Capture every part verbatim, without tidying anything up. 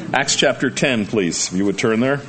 Acts chapter ten, please, if you would turn there.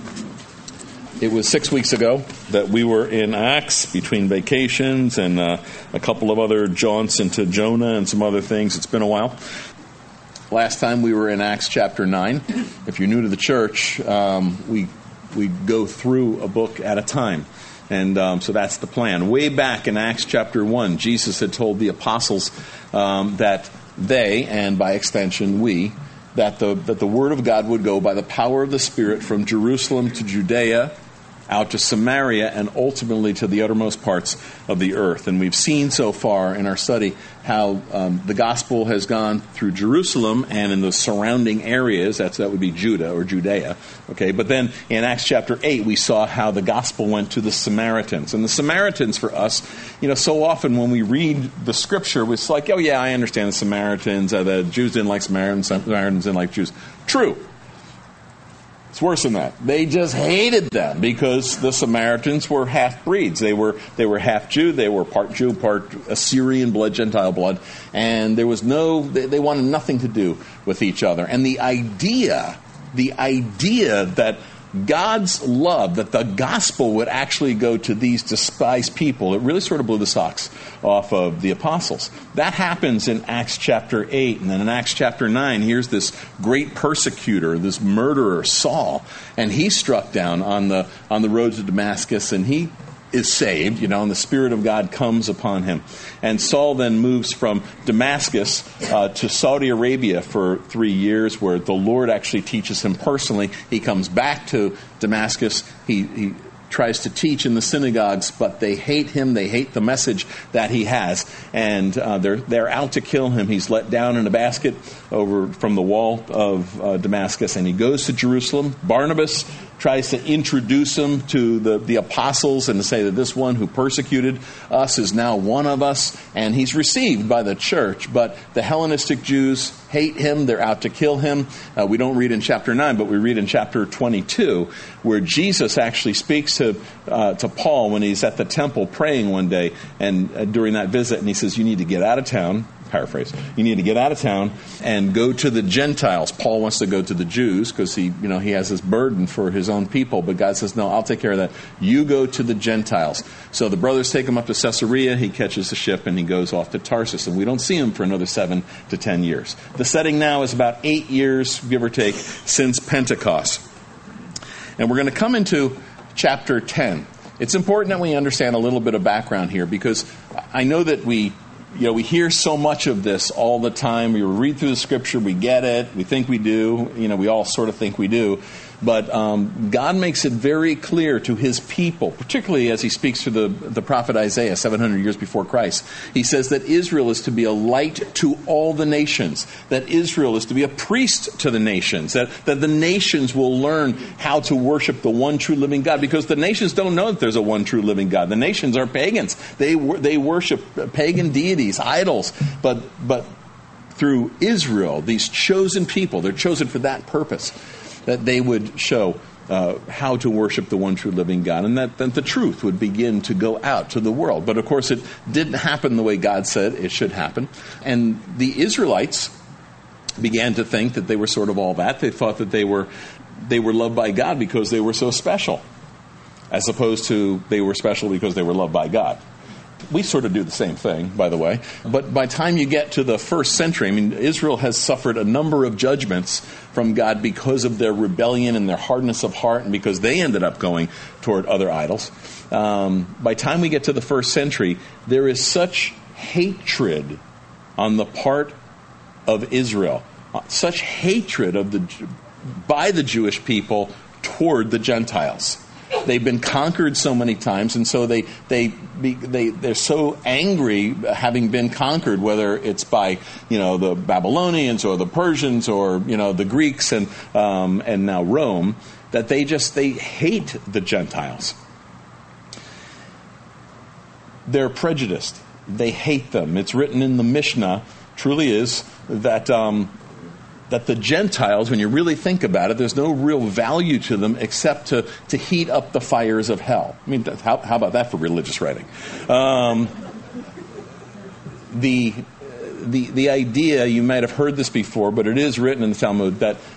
It was six weeks ago that we were in Acts between vacations and uh, a couple of other jaunts into Jonah and some other things. It's been a while. Last time we were in Acts chapter nine. If you're new to the church, um, we we go through a book at a time. And um, so that's the plan. Way back in Acts chapter one, Jesus had told the apostles um, that they, and by extension we, that the that the word of God would go by the power of the Spirit from Jerusalem to Judea, out to Samaria, and ultimately to the uttermost parts of the earth. And we've seen so far in our study how um, the gospel has gone through Jerusalem and in the surrounding areas. That's that would be Judah or Judea. Okay, but then in Acts chapter eight, we saw how the gospel went to the Samaritans. And the Samaritans for us, you know, so often when we read the scripture, it's like, oh yeah, I understand the Samaritans. Uh, the Jews didn't like Samaritans. Samaritans didn't like Jews. True. It's worse than that. They just hated them because the Samaritans were half-breeds. They were they were half Jew. They were part Jew, part Assyrian blood, Gentile blood. And there was no, they, they wanted nothing to do with each other. And the idea, the idea that God's love, that the gospel would actually go to these despised people, it really sort of blew the socks off of the apostles. That happens in Acts chapter eight. And then in Acts chapter nine, here's this great persecutor, this murderer, Saul. And he's struck down on the on the road to Damascus, and he is saved, you know, and the Spirit of God comes upon him. And Saul then moves from Damascus uh, to Saudi Arabia for three years, where the Lord actually teaches him personally. He comes back to Damascus. He, he tries to teach in the synagogues, but they hate him. They hate the message that he has, and uh, they're they're out to kill him. He's let down in a basket over from the wall of uh, Damascus, and he goes to Jerusalem. Barnabas tries to introduce him to the, the apostles and to say that this one who persecuted us is now one of us, and he's received by the church. But the Hellenistic Jews hate him. They're out to kill him. Uh, we don't read in chapter nine, but we read in chapter twenty-two, where Jesus actually speaks to uh, to Paul when he's at the temple praying one day, and uh, during that visit, and he says, you need to get out of town. Paraphrase. You need to get out of town and go to the Gentiles. Paul wants to go to the Jews because he, you know, he has this burden for his own people. But God says, no, I'll take care of that. You go to the Gentiles. So the brothers take him up to Caesarea. He catches the ship and he goes off to Tarsus. And we don't see him for another seven to ten years. The setting now is about eight years, give or take, since Pentecost. And we're going to come into chapter ten. It's important that we understand a little bit of background here, because I know that we You know, we hear so much of this all the time. We read through the scripture, we get it, we think we do. You know, we all sort of think we do. But um, God makes it very clear to his people, particularly as he speaks to the, the prophet Isaiah seven hundred years before Christ. He says that Israel is to be a light to all the nations, that Israel is to be a priest to the nations, that, that the nations will learn how to worship the one true living God, because the nations don't know that there's a one true living God. The nations are pagans. They they worship pagan deities, idols, but but through Israel, these chosen people, they're chosen for that purpose, that they would show uh, how to worship the one true living God, and that, that the truth would begin to go out to the world. But of course, it didn't happen the way God said it should happen. And the Israelites began to think that they were sort of all that. They thought that they were they were loved by God because they were so special, as opposed to they were special because they were loved by God. We sort of do the same thing, by the way. But by the time you get to the first century, I mean, Israel has suffered a number of judgments from God because of their rebellion and their hardness of heart, and because they ended up going toward other idols. Um, by the time we get to the first century, there is such hatred on the part of Israel, such hatred of the by the Jewish people toward the Gentiles. They've been conquered so many times, and so they they they they're so angry having been conquered, whether it's by, you know, the Babylonians or the Persians or, you know, the Greeks and um, and now Rome, that they just they hate the Gentiles. They're prejudiced. They hate them. It's written in the Mishnah, truly is, that um, that the Gentiles, when you really think about it, there's no real value to them except to, to heat up the fires of hell. I mean, how, how about that for religious writing? Um, the, the, the idea, you might have heard this before, but it is written in the Talmud, that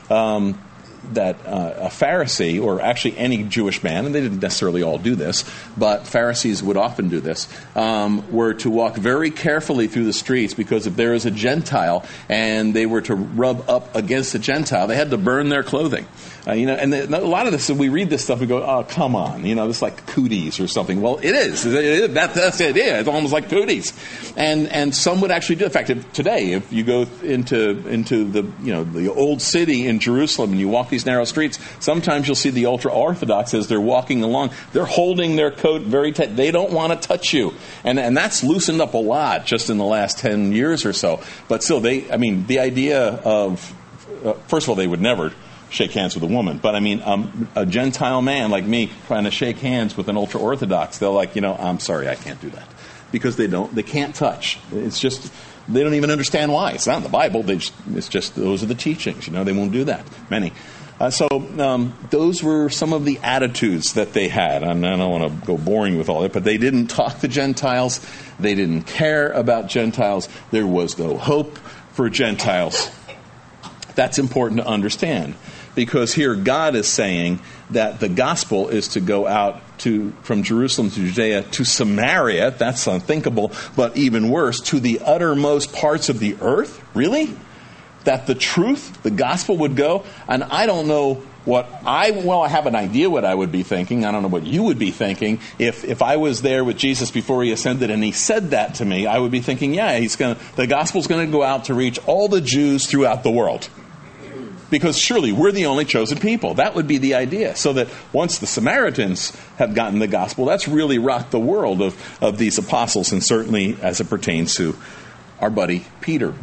um, that uh, a Pharisee, or actually any Jewish man, and they didn't necessarily all do this, but Pharisees would often do this, um, were to walk very carefully through the streets, because if there is a Gentile and they were to rub up against a Gentile, they had to burn their clothing. Uh, you know, and the, a lot of this, we read this stuff, we go, oh, come on, you know, this is like cooties or something. Well, it is. It is. That, that's the idea. It's almost like cooties. And and some would actually do it. In fact, if, today, if you go into into the, you know, the old city in Jerusalem and you walk these narrow streets, sometimes you'll see the ultra-Orthodox as they're walking along, they're holding their coat very tight. They don't want to touch you. And and that's loosened up a lot just in the last ten years or so. But still, they, I mean, the idea of, uh, first of all, they would never shake hands with a woman. But I mean, um, a Gentile man like me trying to shake hands with an ultra-Orthodox, they're like, you know, I'm sorry, I can't do that. Because they don't, they can't touch. It's just, they don't even understand why. It's not in the Bible. They just, it's just, those are the teachings. You know, they won't do that. Many. Uh, so um, those were some of the attitudes that they had. And I don't want to go boring with all that, but they didn't talk to Gentiles. They didn't care about Gentiles. There was no hope for Gentiles. That's important to understand. Because here God is saying that the gospel is to go out to from Jerusalem to Judea to Samaria. That's unthinkable, but even worse, to the uttermost parts of the earth. Really? That the truth, the gospel would go? And I don't know what I, well, I have an idea what I would be thinking. I don't know what you would be thinking. If if I was there with Jesus before he ascended and he said that to me, I would be thinking, yeah, he's gonna, the gospel's going to go out to reach all the Jews throughout the world. Because surely we're the only chosen people. That would be the idea. So that once the Samaritans have gotten the gospel, that's really rocked the world of, of these apostles, and certainly as it pertains to our buddy Peter.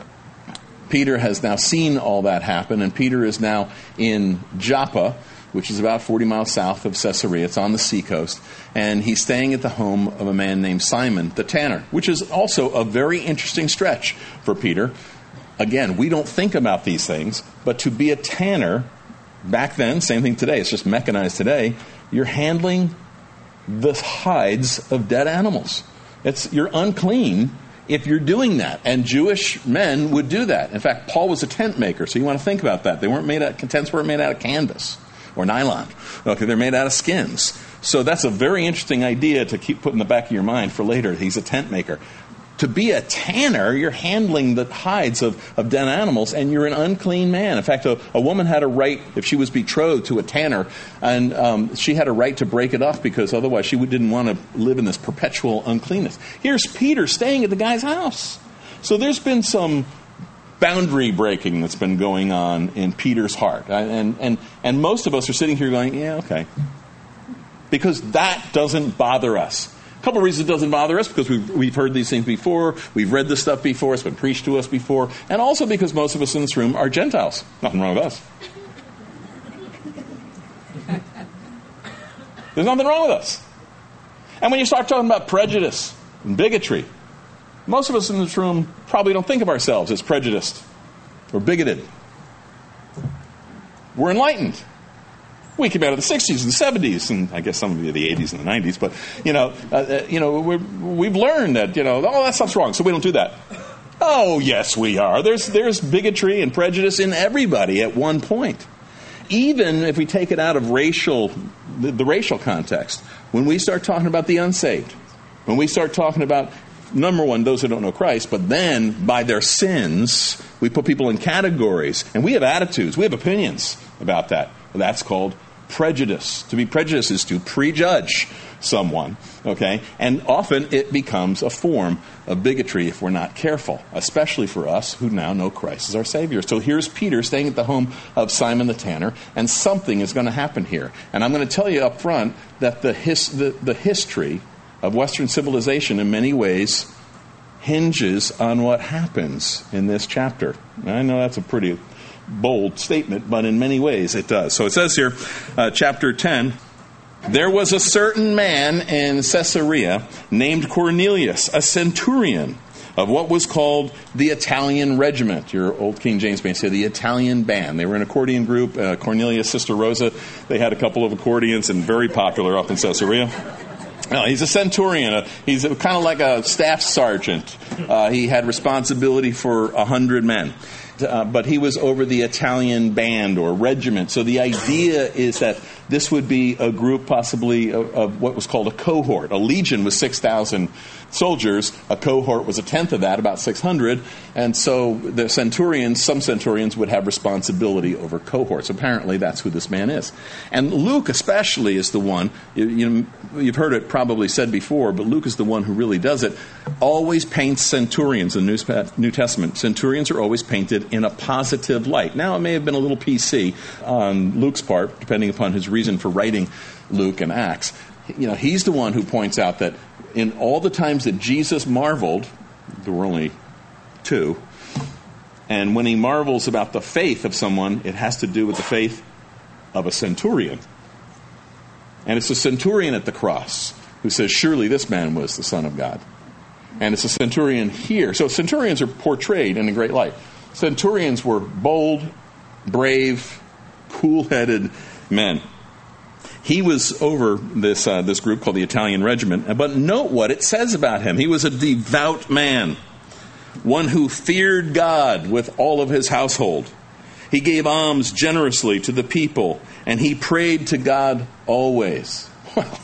Peter has now seen all that happen, and Peter is now in Joppa, which is about forty miles south of Caesarea. It's on the seacoast. And he's staying at the home of a man named Simon the tanner, which is also a very interesting stretch for Peter. Again, we don't think about these things, but to be a tanner, back then, same thing today, it's just mechanized today, you're handling the hides of dead animals. It's, you're unclean if you're doing that. And Jewish men would do that. In fact, Paul was a tent maker, so you want to think about that. They weren't made out, tents weren't made out of canvas or nylon. Okay, they're made out of skins. So that's a very interesting idea to keep put in the back of your mind for later. He's a tent maker. To be a tanner, you're handling the hides of, of dead animals, and you're an unclean man. In fact, a, a woman had a right, if she was betrothed to a tanner, and um, she had a right to break it off, because otherwise she didn't want to live in this perpetual uncleanness. Here's Peter staying at the guy's house. So there's been some boundary breaking that's been going on in Peter's heart. And, and, and most of us are sitting here going, yeah, okay. Because that doesn't bother us. A couple of reasons it doesn't bother us, because we've, we've heard these things before, we've read this stuff before, it's been preached to us before, and also because most of us in this room are Gentiles. Nothing wrong with us. There's nothing wrong with us. And when you start talking about prejudice and bigotry, most of us in this room probably don't think of ourselves as prejudiced or bigoted. We're enlightened. We came out of the sixties and seventies, and I guess some of you the eighties and the nineties. But you know, uh, you know, we're, we've learned that you know, oh, that stuff's wrong, so we don't do that. Oh, yes, we are. There's there's bigotry and prejudice in everybody at one point. Even if we take it out of racial, the, the racial context, when we start talking about the unsaved, when we start talking about, number one, those who don't know Christ, but then by their sins, we put people in categories, and we have attitudes, we have opinions about that. That's called prejudice. To be prejudiced is to prejudge someone, okay? And often it becomes a form of bigotry if we're not careful, especially for us who now know Christ as our Savior. So here's Peter staying at the home of Simon the tanner, and something is going to happen here. And I'm going to tell you up front that the, his, the, the history of Western civilization in many ways hinges on what happens in this chapter. And I know that's a pretty bold statement, but in many ways it does. So it says here, uh, chapter ten, there was a certain man in Caesarea named Cornelius, a centurion of what was called the Italian regiment. Your old King James may say the Italian band. They were an accordion group. Uh, Cornelius, Sister Rosa, they had a couple of accordions, and very popular up in Caesarea. No, he's a centurion. Uh, he's kind of like a staff sergeant. Uh, he had responsibility for a hundred men. uh, but he was over the Italian band or regiment. So the idea is that this would be a group possibly of, of what was called a cohort. A legion was six thousand soldiers. A cohort was a tenth of that, about six hundred. And so the centurions, some centurions would have responsibility over cohorts. Apparently that's who this man is. And Luke especially is the one, you, you know, you've heard it probably said before, but Luke is the one who really does it, always paints centurions in the New Testament. Centurions are always painted in a positive light. Now, it may have been a little P C on Luke's part, depending upon his reason for writing Luke and Acts. You know, he's the one who points out that in all the times that Jesus marveled, there were only two, and when he marvels about the faith of someone, it has to do with the faith of a centurion. And it's a centurion at the cross who says, surely this man was the Son of God. And it's a centurion here. So centurions are portrayed in a great light. Centurions were bold, brave, cool-headed men. He was over this uh, this group called the Italian Regiment. But note what it says about him. He was a devout man, one who feared God with all of his household. He gave alms generously to the people, and he prayed to God always. Well,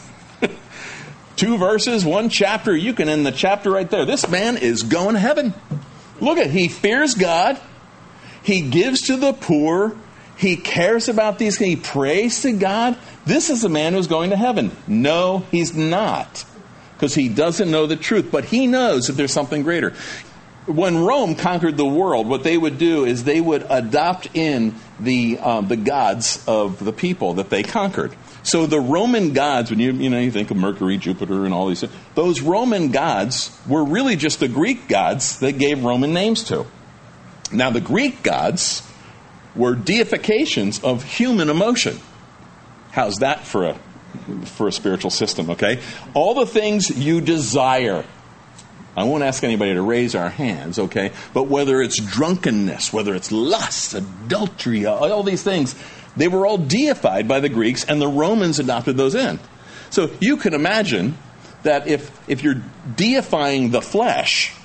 two verses, one chapter, you can end the chapter right there. This man is going to heaven. Look at, he fears God. He gives to the poor. He cares about these things. He prays to God. This is a man who's going to heaven. No, he's not, because he doesn't know the truth. But he knows that there's something greater. When Rome conquered the world, what they would do is they would adopt in the um, the gods of the people that they conquered. So the Roman gods, when you you know you think of Mercury, Jupiter, and all these things, those Roman gods were really just the Greek gods they gave Roman names to. Now the Greek gods were deifications of human emotion. How's that for a for a spiritual system? Okay, all the things you desire. I won't ask anybody to raise our hands, okay? But whether it's drunkenness, whether it's lust, adultery, all these things, they were all deified by the Greeks, and the Romans adopted those in. So you can imagine that if if you're deifying the flesh,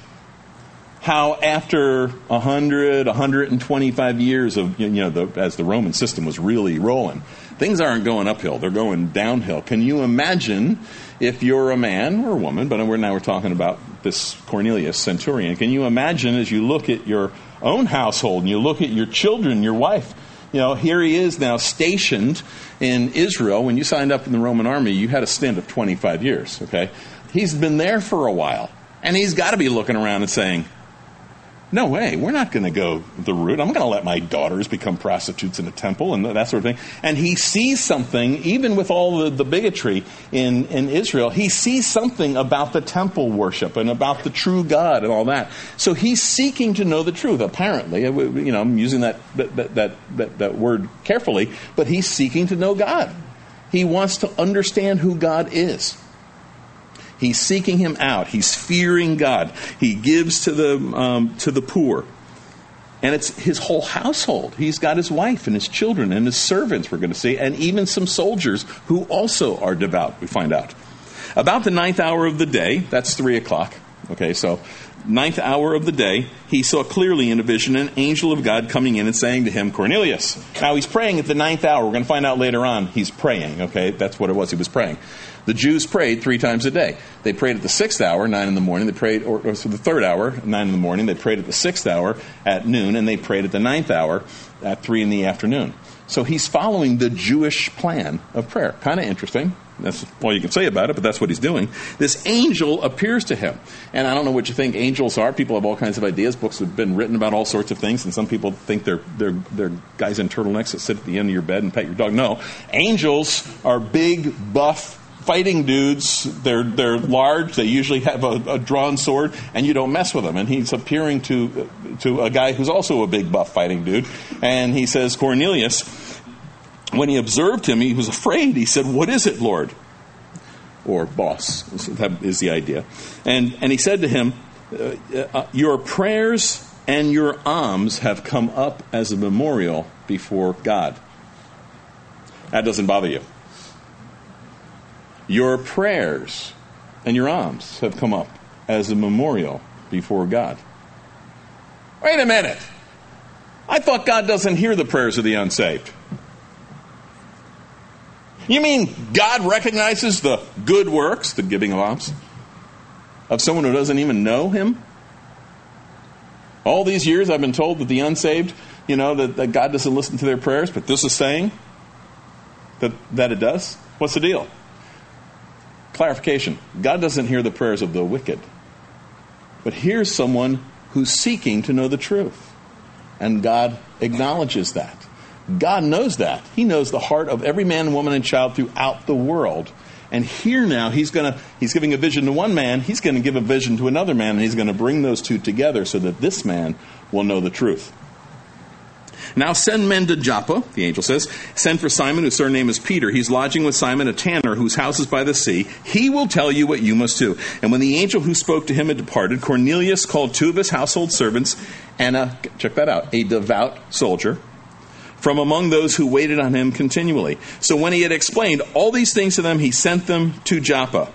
how after one hundred, one hundred twenty-five years of, you know, the, as the Roman system was really rolling, things aren't going uphill, they're going downhill. Can you imagine if you're a man or a woman, but we're now we're talking about this Cornelius centurion, can you imagine as you look at your own household and you look at your children, your wife, you know, here he is now stationed in Israel. When you signed up in the Roman army, you had a stint of twenty-five years, okay? He's been there for a while, and he's got to be looking around and saying, no way, we're not going to go the route. I'm going to let my daughters become prostitutes in the temple and that sort of thing. And he sees something, even with all the, the bigotry in, in Israel, he sees something about the temple worship and about the true God and all that. So he's seeking to know the truth, apparently. You know, I'm using that that, that, that, that word carefully, but he's seeking to know God. He wants to understand who God is. He's seeking him out. He's fearing God. He gives to the um, to the poor. And it's his whole household. He's got his wife and his children and his servants, we're going to see, and even some soldiers who also are devout, we find out. About the ninth hour of the day, that's three o'clock. Okay, so ninth hour of the day, he saw clearly in a vision an angel of God coming in and saying to him, Cornelius. Now he's praying at the ninth hour. We're going to find out later on he's praying. Okay, that's what it was. He was praying. The Jews prayed three times a day. They prayed at the sixth hour, nine in the morning. They prayed, or, or so the third hour, nine in the morning. They prayed at the sixth hour at noon, and they prayed at the ninth hour at three in the afternoon. So he's following the Jewish plan of prayer. Kind of interesting. That's all you can say about it, but that's what he's doing. This angel appears to him. And I don't know what you think angels are. People have all kinds of ideas. Books have been written about all sorts of things, and some people think they're they're they're guys in turtlenecks that sit at the end of your bed and pet your dog. No. Angels are big, buff, fighting dudes. They're they're large. They usually have a, a drawn sword, and you don't mess with them. And he's appearing to to a guy who's also a big, buff, fighting dude. And he says, Cornelius. When he observed him, he was afraid. He said, what is it, Lord? Or boss, that is the idea. And and he said to him, uh, uh, your prayers and your alms have come up as a memorial before God. That doesn't bother you. Your prayers and your alms have come up as a memorial before God. Wait a minute. I thought God doesn't hear the prayers of the unsaved. You mean God recognizes the good works, the giving of alms, of someone who doesn't even know him? All these years I've been told that the unsaved, you know, that, that God doesn't listen to their prayers, but this is saying that, that it does? What's the deal? Clarification. God doesn't hear the prayers of the wicked. But here's someone who's seeking to know the truth. And God acknowledges that. God knows that. He knows the heart of every man, woman, and child throughout the world. And here now, he's going to, he's giving a vision to one man, he's going to give a vision to another man, and he's going to bring those two together so that this man will know the truth. Now send men to Joppa, the angel says. Send for Simon, whose surname is Peter. He's lodging with Simon, a tanner, whose house is by the sea. He will tell you what you must do. And when the angel who spoke to him had departed, Cornelius called two of his household servants and a, check that out, a devout soldier from among those who waited on him continually. So when he had explained all these things to them, he sent them to Joppa.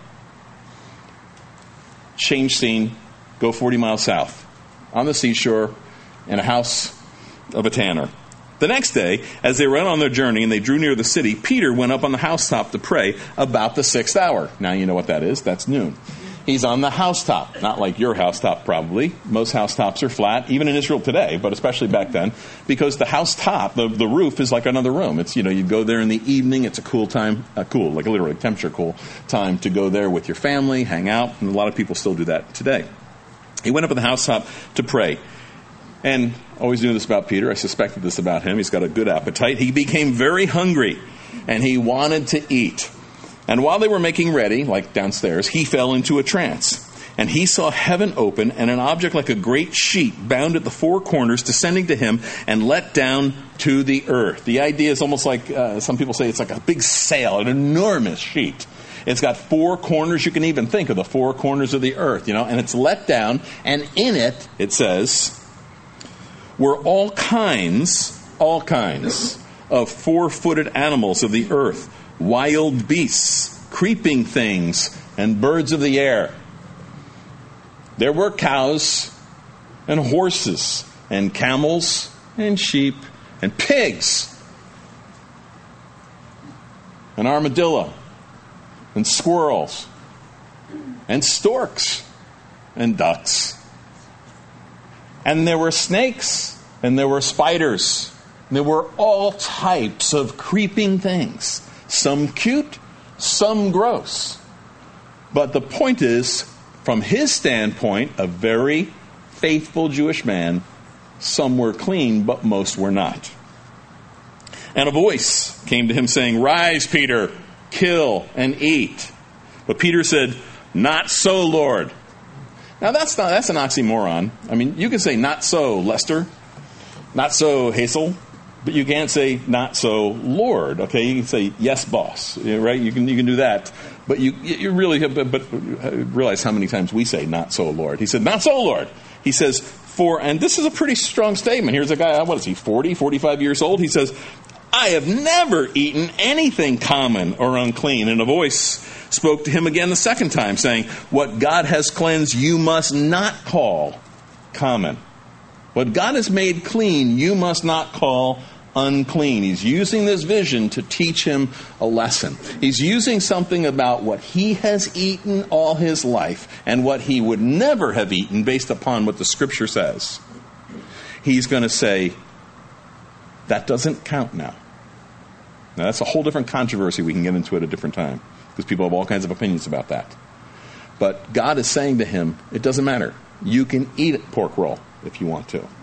Change scene, go forty miles south, on the seashore, in a house of a tanner. The next day, as they went on their journey and they drew near the city, Peter went up on the housetop to pray about the sixth hour. Now you know what that is. That's noon. He's on the housetop. Not like your housetop, probably. Most housetops are flat, even in Israel today, but especially back then, because the housetop, the, the roof, is like another room. It's, you know, you go there in the evening. It's a cool time, uh, cool, like literally temperature cool time to go there with your family, hang out, and a lot of people still do that today. He went up on the housetop to pray. And always knew this about Peter. I suspected this about him. He's got a good appetite. He became very hungry, and he wanted to eat. And while they were making ready, like downstairs, he fell into a trance. And he saw heaven open, and an object like a great sheet bound at the four corners descending to him and let down to the earth. The idea is almost like, uh, some people say it's like a big sail, an enormous sheet. It's got four corners. You can even think of the four corners of the earth, you know, and it's let down. And in it, it says, were all kinds, all kinds of four-footed animals of the earth, wild beasts, creeping things, and birds of the air. There were cows and horses and camels and sheep and pigs and armadillo and squirrels and storks and ducks. And there were snakes, and there were spiders. There were all types of creeping things. Some cute, some gross. But the point is, from his standpoint, a very faithful Jewish man, some were clean, but most were not. And a voice came to him saying, "Rise, Peter, kill and eat." But Peter said, "Not so, Lord." Now, that's not that's an oxymoron. I mean, you can say, "Not so, Lester," "Not so, Hazel," but you can't say, "Not so, Lord." Okay, you can say, "Yes, boss," right? You can you can do that, but you you really but, but realize how many times we say, "Not so, Lord." He said, "Not so, Lord." He says, "For," and this is a pretty strong statement. Here's a guy, what is he, forty, forty-five years old? He says, "I have never eaten anything common or unclean." And a voice spoke to him again the second time, saying, "What God has cleansed, you must not call common. What God has made clean, you must not call unclean." He's using this vision to teach him a lesson. He's using something about what he has eaten all his life and what he would never have eaten based upon what the Scripture says. He's going to say, that doesn't count now. Now, that's a whole different controversy. We can get into it at a different time, because people have all kinds of opinions about that. But God is saying to him, it doesn't matter. You can eat pork roll if you want to.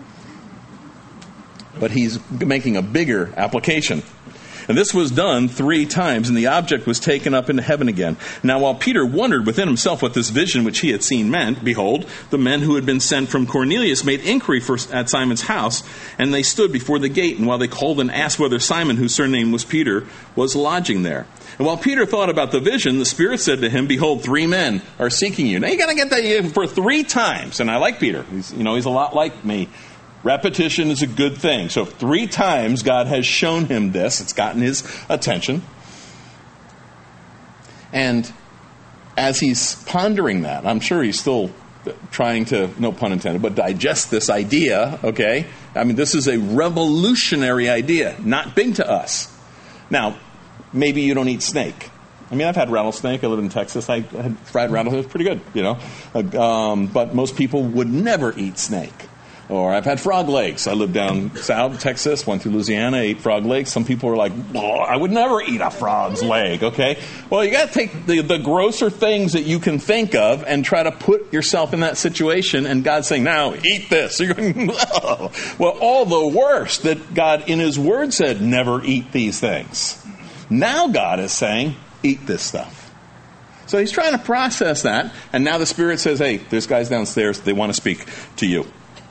But he's making a bigger application. And this was done three times, and the object was taken up into heaven again. Now, while Peter wondered within himself what this vision which he had seen meant, behold, the men who had been sent from Cornelius made inquiry for, at Simon's house, and they stood before the gate. And while they called and asked whether Simon, whose surname was Peter, was lodging there. And while Peter thought about the vision, the Spirit said to him, "Behold, three men are seeking you." Now, you got to get that for three times. And I like Peter. He's, you know, he's a lot like me. Repetition is a good thing. So three times God has shown him this. It's gotten his attention. And as he's pondering that, I'm sure he's still trying to, no pun intended, but digest this idea, okay? I mean, this is a revolutionary idea, not big to us. Now, maybe you don't eat snake. I mean, I've had rattlesnake. I live in Texas. I had fried rattlesnake. It's pretty good, you know. Uh, um, but most people would never eat snake. Or I've had frog legs. I lived down south Texas, went through Louisiana, ate frog legs. Some people are like, oh, I would never eat a frog's leg, okay? Well, you got to take the, the grosser things that you can think of and try to put yourself in that situation. And God's saying, now, eat this. So you're going, oh. Well, all the worse that God in His Word said, never eat these things. Now God is saying, eat this stuff. So He's trying to process that. And now the Spirit says, hey, there's guys downstairs. They want to speak to you.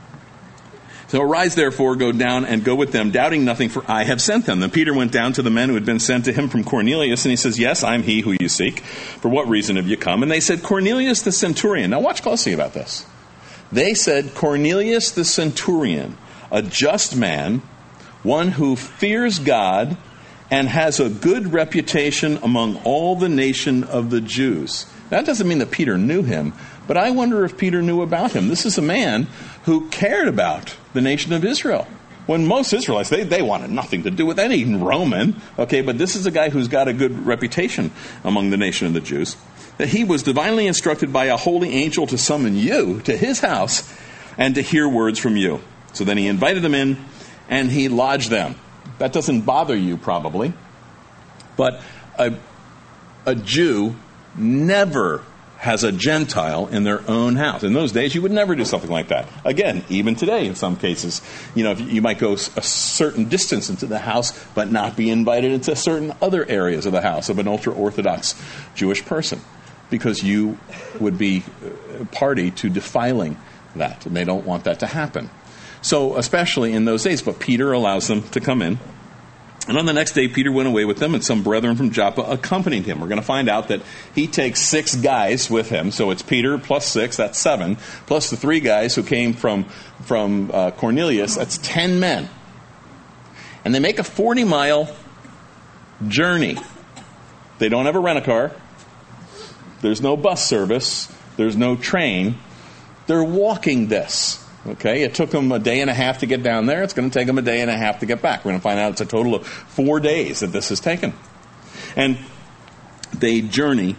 So arise, therefore, go down and go with them, doubting nothing, for I have sent them. Then Peter went down to the men who had been sent to him from Cornelius, and he says, yes, I'm he who you seek. For what reason have you come? And they said, Cornelius the centurion. Now watch closely about this. They said, Cornelius the centurion, a just man, one who fears God and has a good reputation among all the nation of the Jews. That doesn't mean that Peter knew him, but I wonder if Peter knew about him. This is a man who cared about the nation of Israel. When most Israelites, they, they wanted nothing to do with any Roman. Okay, but this is a guy who's got a good reputation among the nation of the Jews. That he was divinely instructed by a holy angel to summon you to his house and to hear words from you. So then he invited them in and he lodged them. That doesn't bother you probably. But a, a Jew never has a Gentile in their own house. In those days, you would never do something like that. Again, even today, in some cases, you know, you might go a certain distance into the house, but not be invited into certain other areas of the house of an ultra-Orthodox Jewish person, because you would be party to defiling that, and they don't want that to happen. So, especially in those days, but Peter allows them to come in. And on the next day, Peter went away with them, and some brethren from Joppa accompanied him. We're going to find out that he takes six guys with him. So it's Peter plus six, that's seven, plus the three guys who came from, from uh, Cornelius, that's ten men. And they make a forty-mile journey. They don't have a rent-a-car. There's no bus service. There's no train. They're walking this. Okay, it took them a day and a half to get down there. It's going to take them a day and a half to get back. We're going to find out it's a total of four days that this has taken. And they journey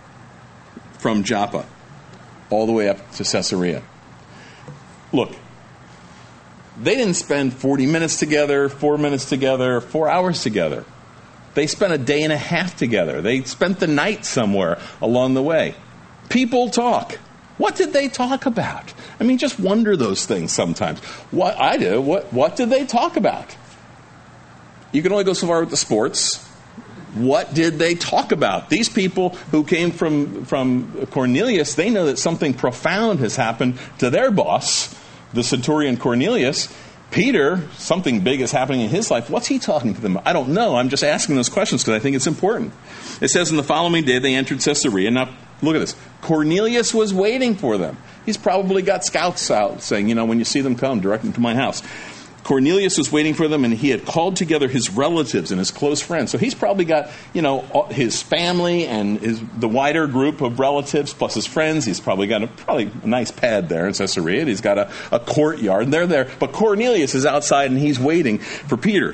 from Joppa all the way up to Caesarea. Look, they didn't spend forty minutes together, four minutes together, four hours together. They spent a day and a half together. They spent the night somewhere along the way. People talk. What did they talk about? I mean, just wonder those things sometimes. What I do, what what did they talk about? You can only go so far with the sports. What did they talk about? These people who came from, from Cornelius, they know that something profound has happened to their boss, the centurion Cornelius. Peter, something big is happening in his life. What's he talking to them about? I don't know. I'm just asking those questions because I think it's important. It says, in the following day they entered Caesarea. Now, look at this. Cornelius was waiting for them. He's probably got scouts out saying, you know, when you see them come, direct them to my house. Cornelius was waiting for them, and he had called together his relatives and his close friends. So he's probably got, you know, his family and his, the wider group of relatives plus his friends. He's probably got a, probably a nice pad there in Caesarea. He's got a, a courtyard, and they're there. But Cornelius is outside, and he's waiting for Peter.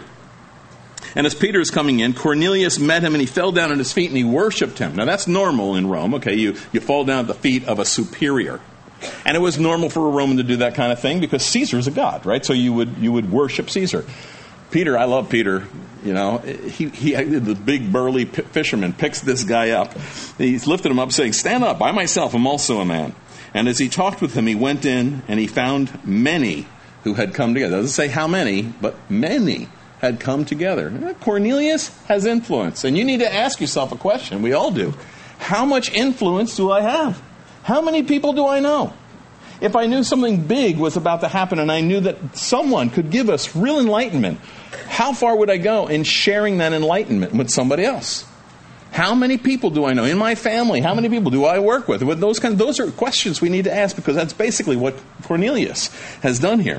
And as Peter is coming in, Cornelius met him, and he fell down at his feet, and he worshipped him. Now, that's normal in Rome. Okay, you, you fall down at the feet of a superior. And it was normal for a Roman to do that kind of thing because Caesar's a god, right? So you would you would worship Caesar. Peter, I love Peter. You know, he, he the big burly fisherman picks this guy up. He's lifted him up saying, stand up, I myself am also a man. And as he talked with him, he went in and he found many who had come together. It doesn't say how many, but many had come together. Cornelius has influence. And you need to ask yourself a question. We all do. How much influence do I have? How many people do I know? If I knew something big was about to happen and I knew that someone could give us real enlightenment, how far would I go in sharing that enlightenment with somebody else? How many people do I know in my family? How many people do I work with? With those kind, those are questions we need to ask because that's basically what Cornelius has done here.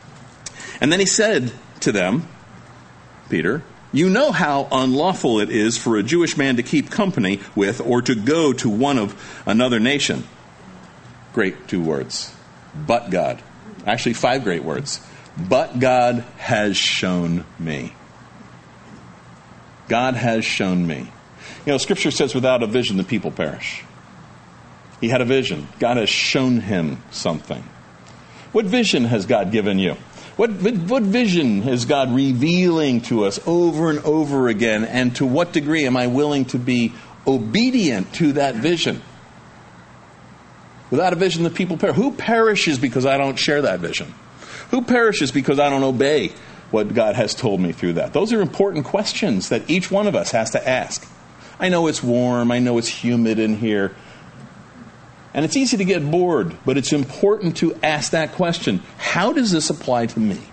And then he said to them, Peter, you know how unlawful it is for a Jewish man to keep company with or to go to one of another nation. great two words. But God. Actually, five great words. But God has shown me. God has shown me. You know, Scripture says without a vision, the people perish. He had a vision. God has shown him something. What vision has God given you? What, what vision is God revealing to us over and over again? And to what degree am I willing to be obedient to that vision? Without a vision, the people perish. Who perishes because I don't share that vision? Who perishes because I don't obey what God has told me through that? Those are important questions that each one of us has to ask. I know it's warm. I know it's humid in here. And it's easy to get bored, but it's important to ask that question. How does this apply to me?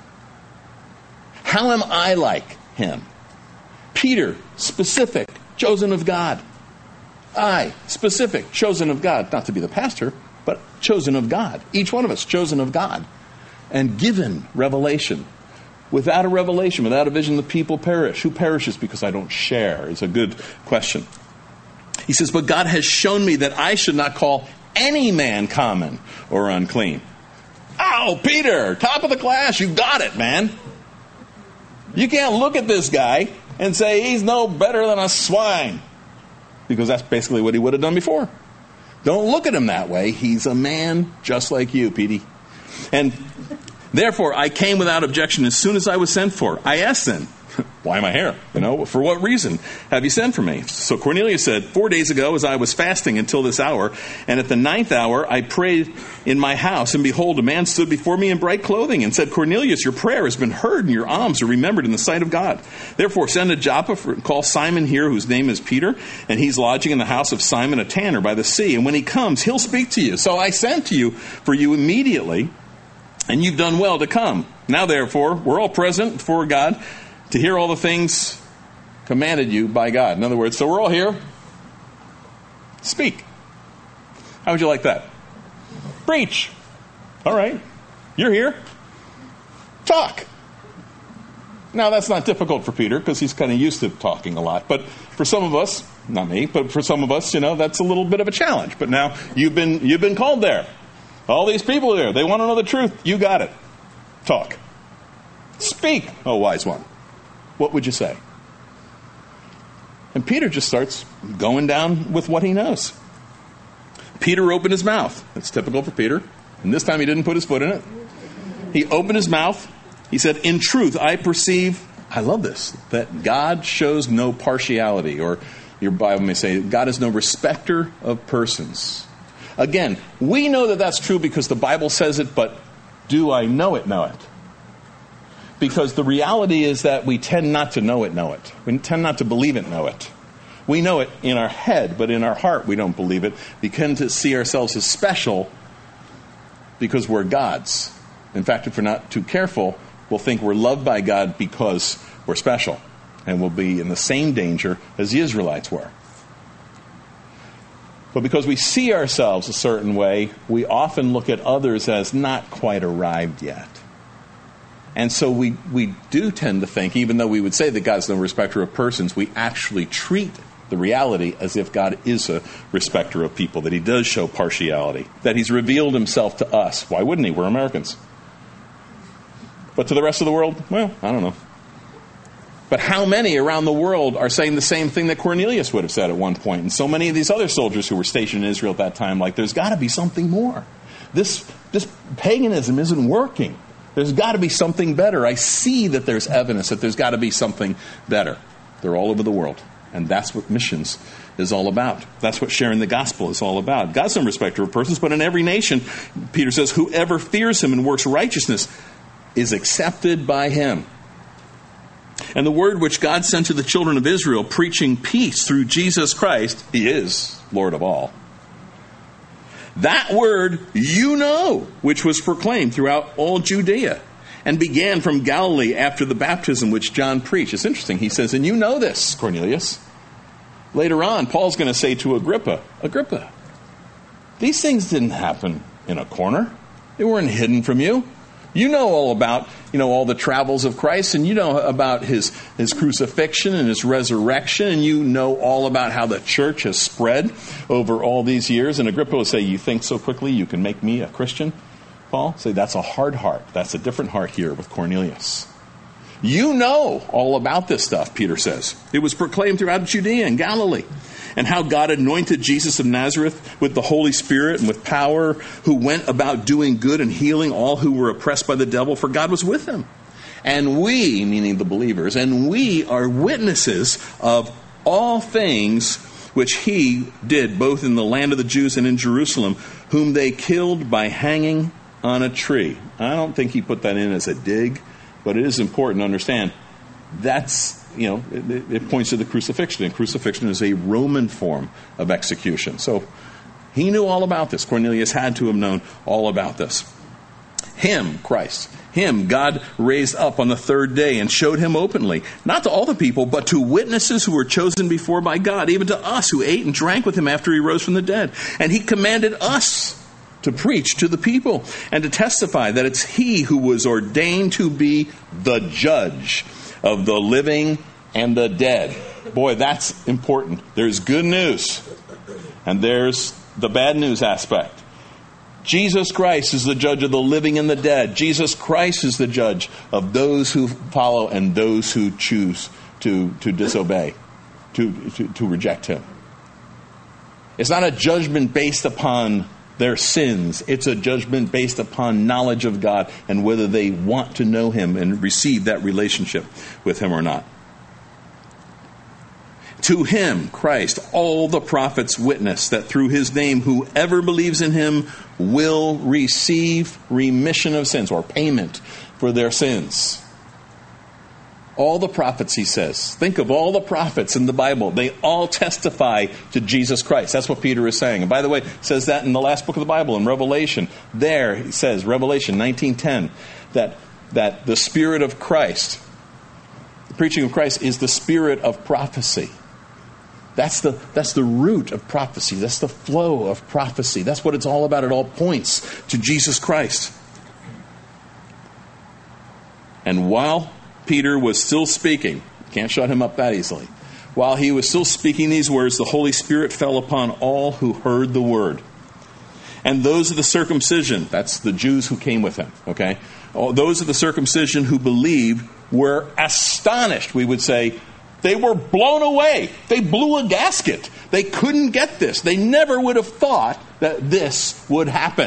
How am I like him? Peter, specific, chosen of God. I, specific, chosen of God. Not to be the pastor, but chosen of God. Each one of us chosen of God. And given revelation. Without a revelation, without a vision, the people perish. Who perishes because I don't share? Is a good question. He says, but God has shown me that I should not call any man common or unclean. Oh, Peter, top of the class, you got it, man. You can't look at this guy and say he's no better than a swine. Because that's basically what he would have done before. Don't look at him that way. He's a man just like you, Petey. And therefore, I came without objection as soon as I was sent for. I asked then, why am I here? You know, for what reason have you sent for me? So Cornelius said, four days ago, as I was fasting until this hour, and at the ninth hour, I prayed in my house, and behold, a man stood before me in bright clothing and said, Cornelius, your prayer has been heard, and your alms are remembered in the sight of God. Therefore, send to Joppa, for, call Simon here, whose name is Peter, and he's lodging in the house of Simon, a tanner by the sea. And when he comes, he'll speak to you. So I sent to you for you immediately, and you've done well to come. Now, therefore, we're all present before God to hear all the things commanded you by God. In other words, so we're all here. Speak. How would you like that? Preach. All right. You're here. Talk. Now, that's not difficult for Peter because he's kind of used to talking a lot. But for some of us, not me, but for some of us, you know, that's a little bit of a challenge. But now you've been you've been called there. All these people there, they want to know the truth. You got it. Talk. Speak, oh wise one. What would you say? And Peter just starts going down with what he knows. Peter opened his mouth. That's typical for Peter. And this time he didn't put his foot in it. He opened his mouth. He said, in truth, I perceive, I love this, that God shows no partiality. Or your Bible may say, God is no respecter of persons. Again, we know that that's true because the Bible says it, but do I know it, know it? Because the reality is that we tend not to know it, know it. We tend not to believe it, know it. We know it in our head, but in our heart we don't believe it. We tend to see ourselves as special because we're God's. In fact, if we're not too careful, we'll think we're loved by God because we're special. And we'll be in the same danger as the Israelites were. But because we see ourselves a certain way, we often look at others as not quite arrived yet. And so we, we do tend to think, even though we would say that God's no respecter of persons, we actually treat the reality as if God is a respecter of people, that he does show partiality, that he's revealed himself to us. Why wouldn't he? We're Americans. But to the rest of the world, well, I don't know. But how many around the world are saying the same thing that Cornelius would have said at one point? And so many of these other soldiers who were stationed in Israel at that time, like, there's got to be something more. This, this paganism isn't working. There's got to be something better. I see that there's evidence that there's got to be something better. They're all over the world. And that's what missions is all about. That's what sharing the gospel is all about. God's no respecter of persons, but in every nation, Peter says, whoever fears him and works righteousness is accepted by him. And the word which God sent to the children of Israel, preaching peace through Jesus Christ, he is Lord of all. That word you know, which was proclaimed throughout all Judea and began from Galilee after the baptism which John preached. It's interesting. He says, and you know this, Cornelius. Later on, Paul's going to say to Agrippa, Agrippa, these things didn't happen in a corner. They weren't hidden from you. You know all about you know, all the travels of Christ, and you know about his, his crucifixion and his resurrection, and you know all about how the church has spread over all these years. And Agrippa will say, you think so quickly you can make me a Christian, Paul? Say, that's a hard heart. That's a different heart here with Cornelius. You know all about this stuff, Peter says. It was proclaimed throughout Judea and Galilee, and how God anointed Jesus of Nazareth with the Holy Spirit and with power, who went about doing good and healing all who were oppressed by the devil, for God was with him. And we, meaning the believers, and we are witnesses of all things which he did, both in the land of the Jews and in Jerusalem, whom they killed by hanging on a tree. I don't think he put that in as a dig, but it is important to understand that's, you know, it, it points to the crucifixion, and crucifixion is a Roman form of execution. So he knew all about this. Cornelius had to have known all about this. Him, Christ, him, God raised up on the third day and showed him openly, not to all the people, but to witnesses who were chosen before by God, even to us who ate and drank with him after he rose from the dead. And he commanded us to preach to the people and to testify that it's he who was ordained to be the judge of the living and the dead. Boy, that's important. There's good news, and there's the bad news aspect. Jesus Christ is the judge of the living and the dead. Jesus Christ is the judge of those who follow and those who choose to, to disobey, to, to, to reject him. It's not a judgment based upon their sins. It's a judgment based upon knowledge of God and whether they want to know him and receive that relationship with him or not. To him, Christ, all the prophets witness that through his name, whoever believes in him will receive remission of sins, or payment for their sins. All the prophets, he says. Think of all the prophets in the Bible. They all testify to Jesus Christ. That's what Peter is saying. And by the way, it says that in the last book of the Bible, in Revelation. There, he says, Revelation nineteen ten, that, that the Spirit of Christ, the preaching of Christ, is the spirit of prophecy. That's the, that's the root of prophecy. That's the flow of prophecy. That's what it's all about. It all points to Jesus Christ. And while Peter was still speaking, can't shut him up that easily. While he was still speaking these words, the Holy Spirit fell upon all who heard the word. And those of the circumcision, that's the Jews who came with him, okay? All, those of the circumcision who believed were astonished, we would say. They were blown away. They blew a gasket. They couldn't get this. They never would have thought that this would happen.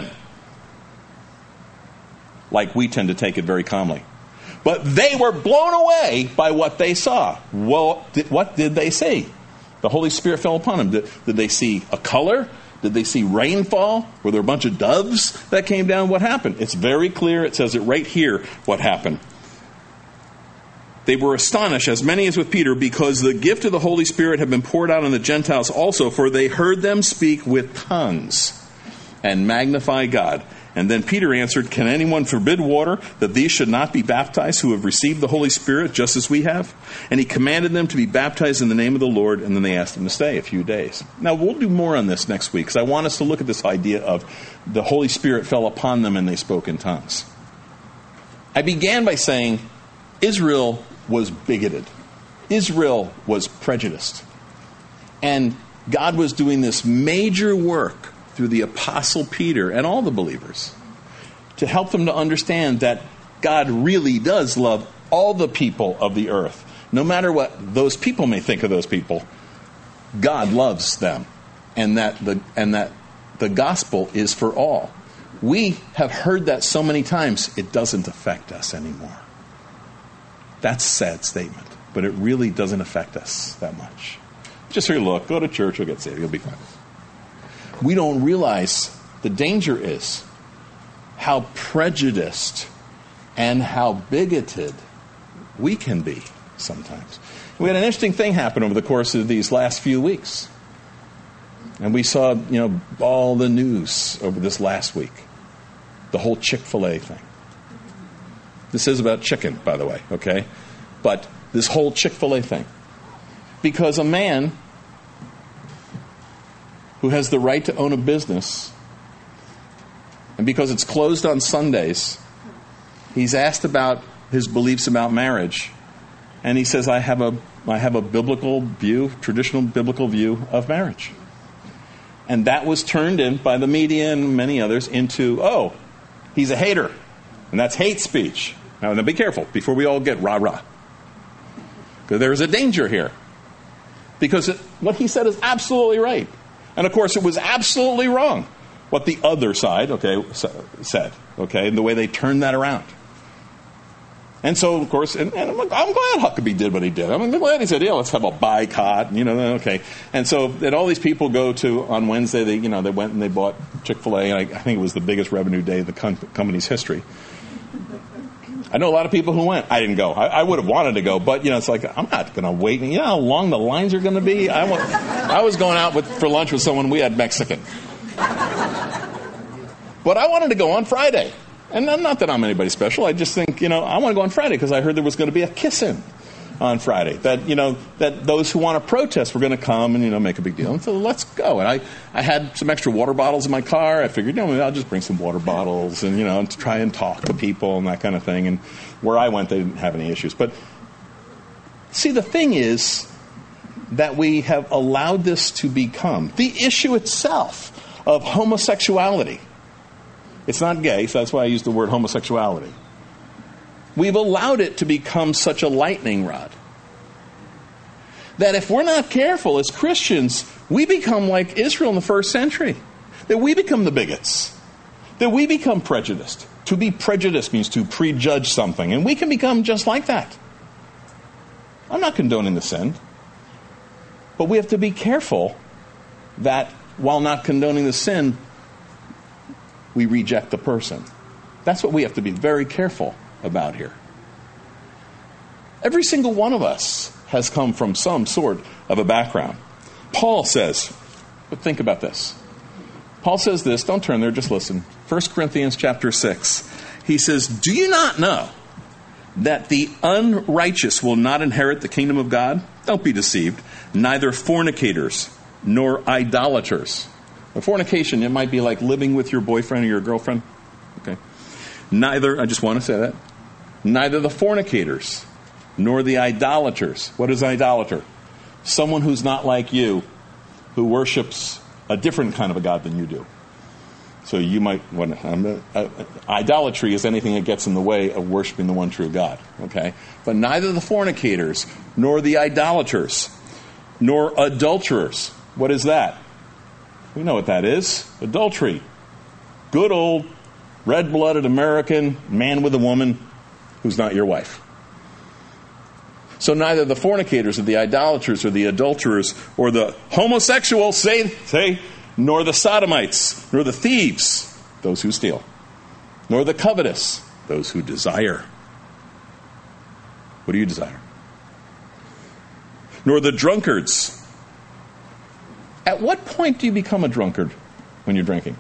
Like we tend to take it very calmly. But they were blown away by what they saw. Well, what did they see? The Holy Spirit fell upon them. Did, did they see a color? Did they see rainfall? Were there a bunch of doves that came down? What happened? It's very clear. It says it right here what happened. They were astonished, as many as with Peter, because the gift of the Holy Spirit had been poured out on the Gentiles also, for they heard them speak with tongues and magnify God. And then Peter answered, can anyone forbid water that these should not be baptized who have received the Holy Spirit just as we have? And he commanded them to be baptized in the name of the Lord, and then they asked him to stay a few days. Now, we'll do more on this next week, because I want us to look at this idea of the Holy Spirit fell upon them and they spoke in tongues. I began by saying Israel was bigoted. Israel was prejudiced. And God was doing this major work through the Apostle Peter and all the believers to help them to understand that God really does love all the people of the earth. No matter what those people may think of those people, God loves them, and that the and that the gospel is for all. We have heard that so many times, it doesn't affect us anymore. That's a sad statement, but it really doesn't affect us that much. Just here, look, go to church, you'll get saved, you'll be fine. We don't realize the danger is how prejudiced and how bigoted we can be sometimes. We had an interesting thing happen over the course of these last few weeks. And we saw, you know, all the news over this last week. The whole Chick-fil-A thing. This is about chicken, by the way, okay? But this whole Chick-fil-A thing. Because a man who has the right to own a business, and because it's closed on Sundays, he's asked about his beliefs about marriage. And he says, I have a I have a biblical view, traditional biblical view of marriage. And that was turned in by the media and many others into, oh, he's a hater. And that's hate speech. Now, now be careful before we all get rah-rah. Because there is a danger here. Because it, what he said is absolutely right. And of course, it was absolutely wrong what the other side, okay, said, okay, and the way they turned that around. And so, of course, and, and I'm, I'm glad Huckabee did what he did. I'm glad he said, yeah, let's have a boycott, you know, okay. And so, that all these people go to, on Wednesday, they, you know, they went and they bought Chick-fil-A, and I, I think it was the biggest revenue day of the com- company's history. I know a lot of people who went. I didn't go. I, I would have wanted to go, but, you know, it's like, I'm not going to wait. You know how long the lines are going to be? I, want, I was going out with, for lunch with someone, we had Mexican. But I wanted to go on Friday. And not that I'm anybody special. I just think, you know, I want to go on Friday because I heard there was going to be a kiss-in on Friday. That, you know, that those who want to protest were going to come and, you know, make a big deal. And so let's go. And I, I had some extra water bottles in my car. I figured, you know, I'll just bring some water bottles and, you know, to try and talk to people and that kind of thing. And where I went, they didn't have any issues. But see, the thing is that we have allowed this to become the issue itself of homosexuality. It's not gay, so that's why I use the word homosexuality. We've allowed it to become such a lightning rod that if we're not careful as Christians, we become like Israel in the first century. That we become the bigots. That we become prejudiced. To be prejudiced means to prejudge something, and we can become just like that. I'm not condoning the sin, but we have to be careful that while not condoning the sin, we reject the person. That's what we have to be very careful about here. Every single one of us has come from some sort of a background. Paul says, but think about this. Paul says this, don't turn there, just listen. First Corinthians chapter six. He says, do you not know that the unrighteous will not inherit the kingdom of God? Don't be deceived. Neither fornicators nor idolaters. A fornication, it might be like living with your boyfriend or your girlfriend. Okay. Neither, I just want to say that, neither the fornicators nor the idolaters. What is an idolater? Someone who's not like you, who worships a different kind of a God than you do. So you might want to, um, uh, idolatry is anything that gets in the way of worshiping the one true God. Okay. But neither the fornicators nor the idolaters nor adulterers. What is that? We know what that is. Adultery. Good old red-blooded American man with a woman who's not your wife. So neither the fornicators or the idolaters or the adulterers or the homosexuals, say, say, nor the sodomites, nor the thieves, those who steal, nor the covetous, those who desire. What do you desire? Nor the drunkards. At what point do you become a drunkard when you're drinking?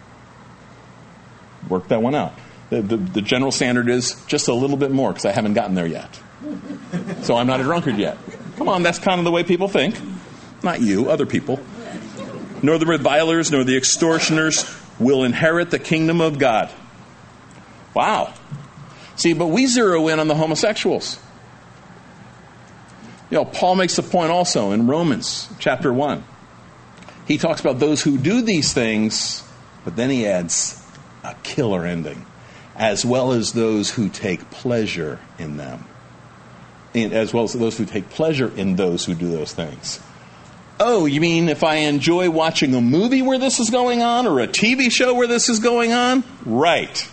Work that one out. The, the, the general standard is just a little bit more because I haven't gotten there yet. So I'm not a drunkard yet. Come on, that's kind of the way people think. Not you, other people. Nor the revilers, nor the extortioners will inherit the kingdom of God. Wow. See, but we zero in on the homosexuals. You know, Paul makes the point also in Romans chapter one. He talks about those who do these things, but then he adds a killer ending, as well as those who take pleasure in them, and as well as those who take pleasure in those who do those things. Oh, you mean if I enjoy watching a movie where this is going on, or a T V show where this is going on? Right.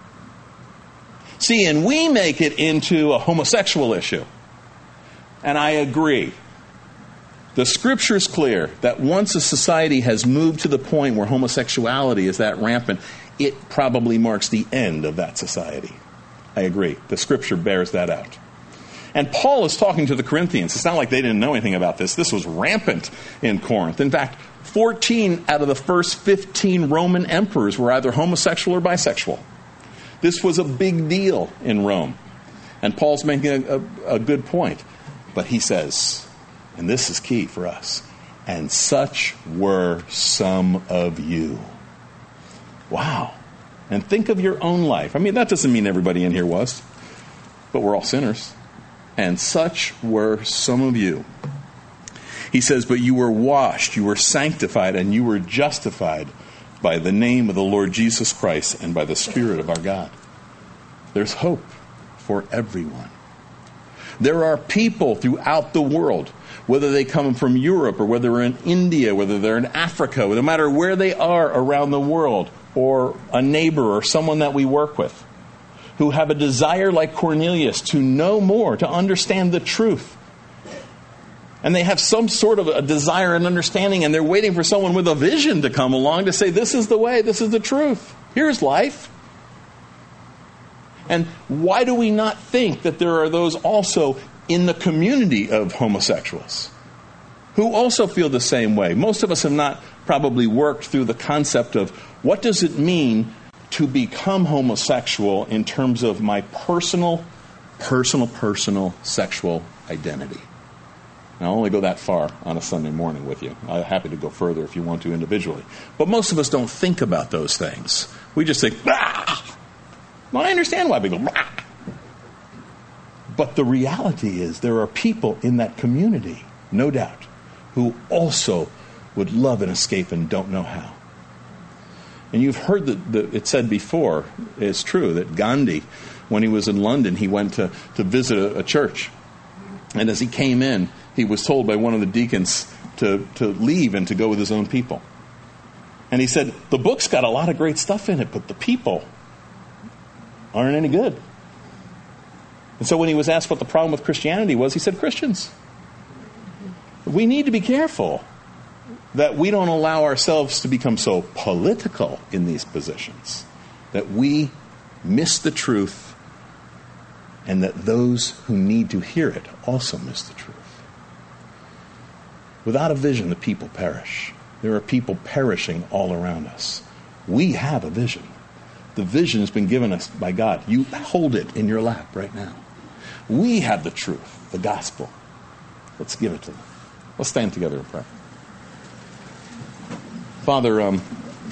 See, and we make it into a homosexual issue. And I agree. The Scripture is clear that once a society has moved to the point where homosexuality is that rampant, it probably marks the end of that society. I agree. The Scripture bears that out. And Paul is talking to the Corinthians. It's not like they didn't know anything about this. This was rampant in Corinth. In fact, fourteen out of the first fifteen Roman emperors were either homosexual or bisexual. This was a big deal in Rome. And Paul's making a, a, a good point. But he says, and this is key for us, and such were some of you. Wow. And think of your own life. I mean, that doesn't mean everybody in here was. but we're all sinners. And such were some of you. He says, but you were washed, you were sanctified, and you were justified by the name of the Lord Jesus Christ and by the Spirit of our God. There's hope for everyone. There are people throughout the world, whether they come from Europe or whether they're in India, whether they're in Africa, no matter where they are around the world, or a neighbor or someone that we work with, who have a desire like Cornelius to know more, to understand the truth. And they have some sort of a desire and understanding, and they're waiting for someone with a vision to come along to say, this is the way, this is the truth. Here's life. And why do we not think that there are those also in the community of homosexuals who also feel the same way? Most of us have not probably worked through the concept of what does it mean to become homosexual in terms of my personal, personal, personal sexual identity. And I'll only go that far on a Sunday morning with you. I'm happy to go further if you want to individually. But most of us don't think about those things. We just think, bah! Well, I understand why we go, bah! But the reality is there are people in that community, no doubt, who also would love an escape and don't know how. And you've heard that, that it said before, it's true, that Gandhi, when he was in London, he went to, to visit a, a church. And as he came in, he was told by one of the deacons to, to leave and to go with his own people. And he said, the book's got a lot of great stuff in it, but the people aren't any good. And so when he was asked what the problem with Christianity was, he said, Christians. We need to be careful that we don't allow ourselves to become so political in these positions, that we miss the truth, and that those who need to hear it also miss the truth. Without a vision, the people perish. There are people perishing all around us. We have a vision. The vision has been given us by God. You hold it in your lap right now. We have the truth, the gospel. Let's give it to them. Let's stand together and pray. Father, um,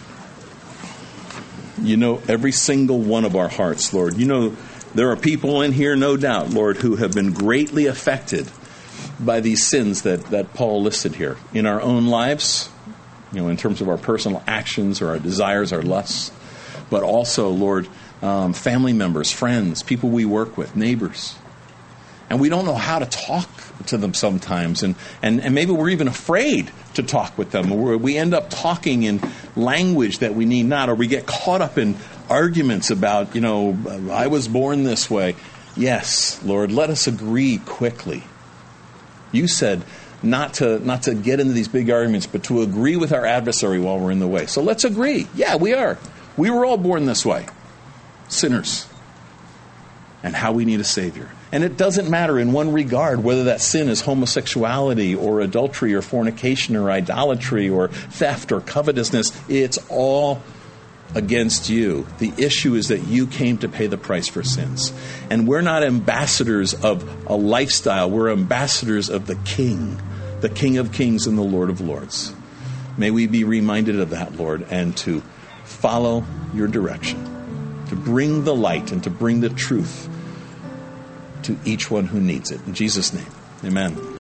you know every single one of our hearts, Lord. You know there are people in here, no doubt, Lord, who have been greatly affected by these sins that, that Paul listed here in our own lives, you know, in terms of our personal actions or our desires, our lusts, but also, Lord, um, family members, friends, people we work with, neighbors. And we don't know how to talk to them sometimes. And, and, and maybe we're even afraid to talk with them. Or we end up talking in language that we need not. Or we get caught up in arguments about, you know, I was born this way. Yes, Lord, let us agree quickly. You said not to not to get into these big arguments, but to agree with our adversary while we're in the way. So let's agree. Yeah, we are. We were all born this way. Sinners. And how we need a Savior. And it doesn't matter in one regard whether that sin is homosexuality or adultery or fornication or idolatry or theft or covetousness. It's all against you. The issue is that you came to pay the price for sins. And we're not ambassadors of a lifestyle. We're ambassadors of the King, the King of Kings and the Lord of Lords. May we be reminded of that, Lord, and to follow your direction, to bring the light and to bring the truth to each one who needs it. In Jesus' name, amen.